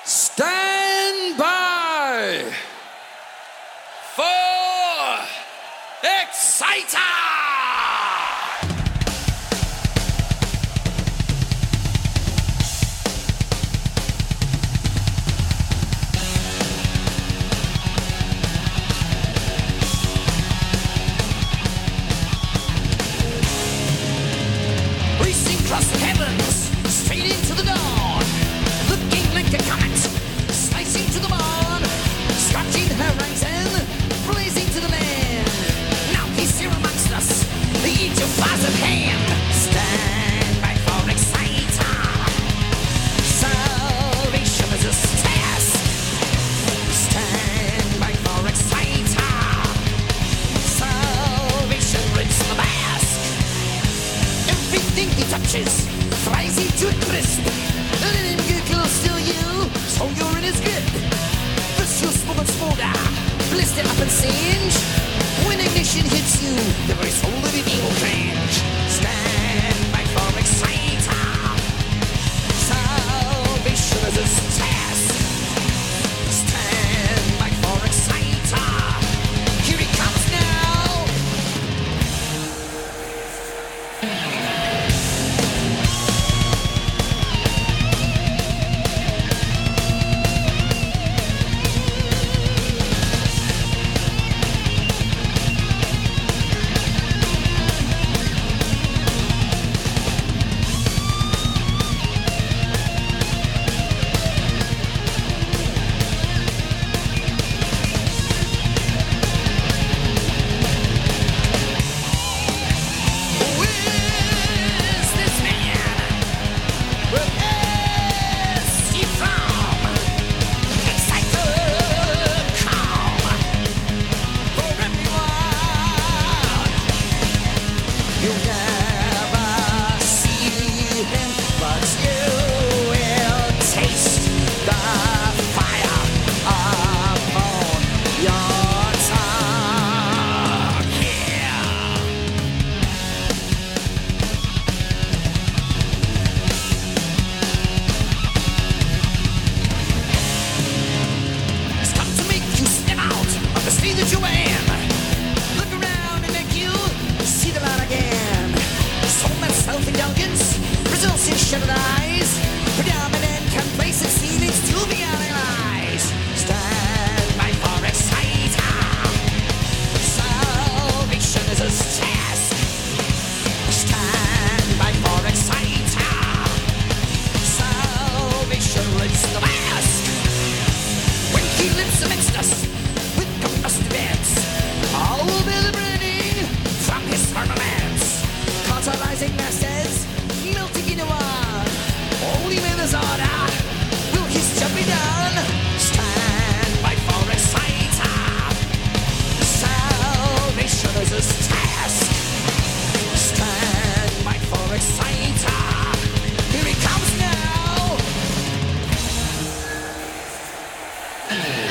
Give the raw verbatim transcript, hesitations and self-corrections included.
Stand by for Exciter! Racing across the heavens, straight into the dawn, looking like a comet, slicing to the bone, scorching horizon, blazing to the land. Now he's here amongst us, each of us at hand. Stand by for Exciter. Salvation is his task. Stand by for Exciter. Salvation rips the mask. Everything he touches fries into a crisp. Let him get close to you, so you're in his grip. First you'll smoke and smolder, blister up and singe. When ignition hits you, the very soul of your evil cringe. Stand by for Exciter. Salvation is his task. Stand by for Exciter. Here he comes now. Who is this man? Where is he from? Exciter, come for everyone. You'll never see him, but you will taste the fire upon your tongue. Yeah. It's come to make you step out of the state that you're in. Look around and make you see the light again. So much self-indulgence results in shuttered eyes. Predominant complacency leads to the lies. Stand by for Exciter. Salvation is his task. Stand by for Exciter. Salvation rips the mask. When he lives amidst us with combustive ants, all will be the burning from his firmaments. Cauterizing masses, melting into one. Only with his order will his job be done. Stand by for Exciter. Salvation is his task. Stand by for Exciter. Here he comes now.